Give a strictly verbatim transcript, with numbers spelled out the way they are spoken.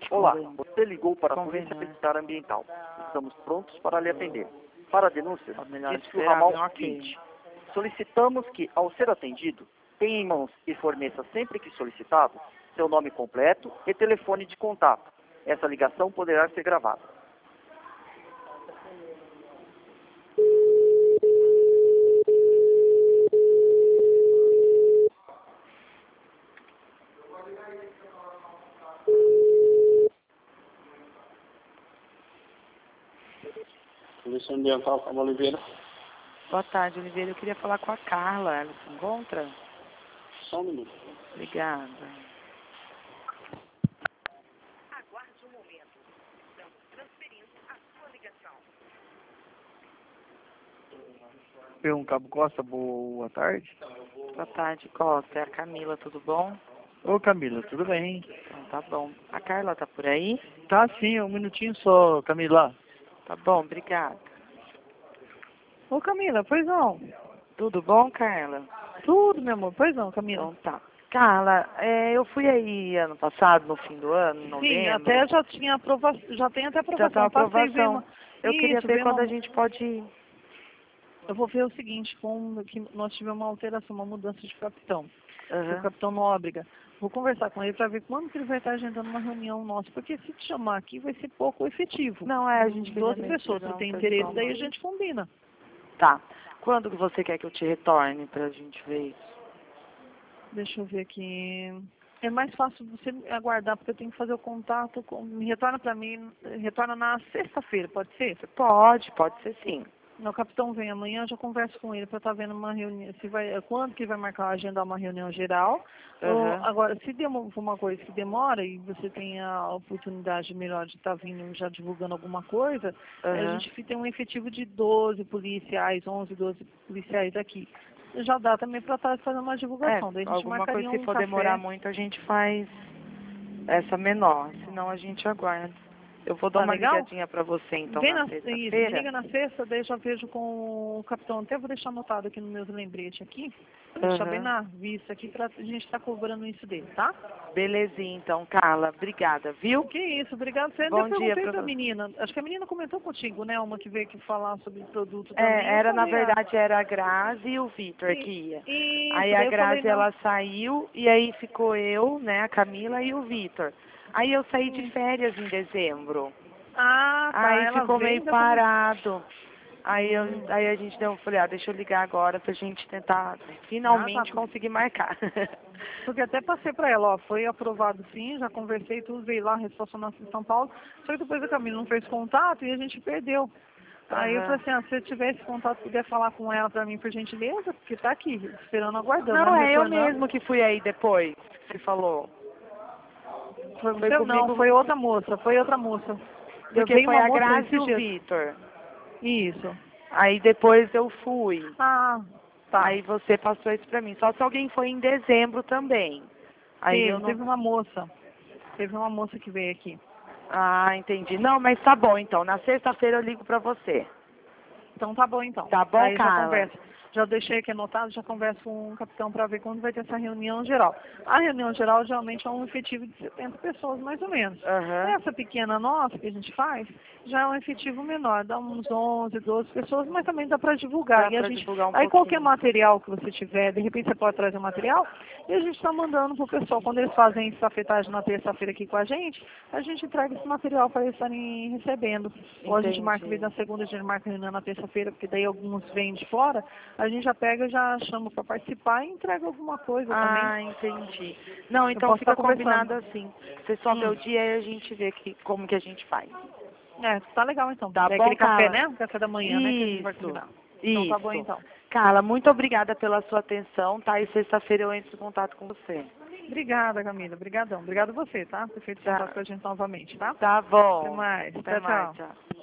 Olá, você ligou para a Polícia Militar Ambiental. Estamos prontos para lhe atender. Para denúncias, disse o ramal vinte. Solicitamos que, ao ser atendido, tenha em mãos e forneça sempre que solicitado seu nome completo e telefone de contato. Essa ligação poderá ser gravada. Polícia Ambiental, Carla Oliveira. Boa tarde, Oliveira. Eu queria falar com a Carla. Ela se encontra? Só um minuto. Obrigada. Aguarde um momento. Estamos transferindo a sua ligação. P um Cabo Costa, boa tarde. Boa tarde, Costa. É a Camila, tudo bom? Ô Camila, tudo bem? Então tá bom. A Carla tá por aí? Tá sim, um minutinho só, Camila. Tá bom, obrigada. Ô Camila, pois não. Tudo bom, Carla? Tudo, meu amor, pois não, Camila. Então tá. Carla, é, eu fui aí ano passado, no fim do ano, em novembro. Sim, até já tinha aprovação, já tem até aprovação. Já tá aprovação. Eu Isso, queria ver quando uma... a gente pode ir. Eu vou ver o seguinte, como que nós tivemos uma alteração, uma mudança de capitão. Uhum. O capitão Nóbrega. Vou conversar com ele para ver quando que ele vai estar agendando uma reunião nossa, porque se te chamar aqui vai ser pouco efetivo. Não, é, a gente duas queria pessoas, tirar se tem um interesse, pessoal. daí a gente combina. Tá. Quando que você quer que eu te retorne pra gente ver isso? Deixa eu ver aqui. É mais fácil você aguardar, porque eu tenho que fazer o contato. Com... Me retorna para mim, retorna na sexta-feira, pode ser? Pode, pode ser sim. O capitão vem amanhã, eu já converso com ele para estar vendo uma reunião, se vai, quando que ele vai marcar, agendar uma reunião geral. Uhum. Ou, agora, se demo, for uma coisa que demora e você tem a oportunidade melhor de estar vindo já divulgando alguma coisa, Uhum. a gente tem um efetivo de doze policiais, onze, doze policiais aqui. Já dá também para estar fazendo uma divulgação. É, Daí a gente alguma coisa, marcaria se um for café. demorar muito, a gente faz essa menor, senão a gente aguarda. Eu vou dar Tá uma legal? ligadinha pra você, então, Vem na na, isso, me sexta-feira. liga na sexta, daí eu já vejo com o capitão. Até vou deixar anotado aqui no meu lembrete aqui. Vou deixar Uhum. bem na vista aqui pra a gente estar cobrando isso dele, tá? Belezinha, então, Carla. Obrigada, viu? Que isso, obrigado. Você Bom ainda dia perguntei pra pra você. menina. Acho que a menina comentou contigo, né? Uma que veio aqui falar sobre o produto É, também. Eu era, na falei, ah, verdade, era a Grazi e o Vitor e- que ia. Isso, Aí daí a eu falei, Grazi, não. ela saiu, e aí ficou eu, né, a Camila e o Vitor. Aí eu saí de férias em dezembro. Ah, tá. Aí Ela ficou veio, meio daí eu falei, parado. Aí, eu, aí a gente deu, eu falei, ah, deixa eu ligar agora pra gente tentar finalmente Ah, tá. conseguir marcar. Porque até passei pra ela, ó, foi aprovado sim, já conversei, tudo veio lá, restauração em São Paulo, só que depois a Camila não fez contato e a gente perdeu. Aí eu Aham. falei assim, ah, se você tiver esse contato, puder falar com ela pra mim, por gentileza, porque tá aqui, esperando, aguardando. Não, ela é eu retornando. mesmo que fui aí depois, que você falou. Foi, Foi você, comigo. não, foi outra moça, foi outra moça. Eu Porque veio foi uma a moça Grazi e esses o dias. Vitor. Isso. Aí depois eu fui. Ah, tá. Aí você passou isso pra mim. Só se alguém foi em dezembro também. Aí teve, eu não... teve uma moça. Teve uma moça que veio aqui. Ah, entendi. Não, mas tá bom então. Na sexta-feira eu ligo pra você. Então tá bom então. Tá bom, Aí já Carla? converso. Já deixei aqui anotado, já converso com o capitão para ver quando vai ter essa reunião geral. A reunião geral geralmente é um efetivo de setenta pessoas, mais ou menos. Aham. Essa pequena nossa que a gente faz, já é um efetivo menor, dá uns onze, doze pessoas, mas também dá para divulgar. Dá e a pra gente, divulgar um aí qualquer pouquinho. material que você tiver, de repente você pode trazer material, e a gente está mandando pro pessoal. Quando eles fazem estafetagem na terça-feira aqui com a gente, a gente entrega esse material para eles estarem recebendo. Ou a gente marca Entendi. na segunda, a gente marca reunião na terça-feira, porque daí alguns vêm de fora, a gente já pega, já chama para participar e entrega alguma coisa também. Ah, entendi. Não, Eu então posso fica estar conversando. combinado assim. Você só vê Hum. o dia e a gente vê que, como que a gente faz. É, tá legal então. Tá é bom, aquele café, Carla? né? O café da manhã, né? Que a gente vai Isso. combinar. Isso. Então tá bom então. Carla, muito obrigada pela sua atenção, tá? E sexta-feira eu entro em contato com você. Obrigada, Camila. Obrigadão. Obrigado você, tá? Por ter feito Tá. contato com a gente novamente, tá? Tá bom. Até mais. Até Tchau, mais, tchau. tchau.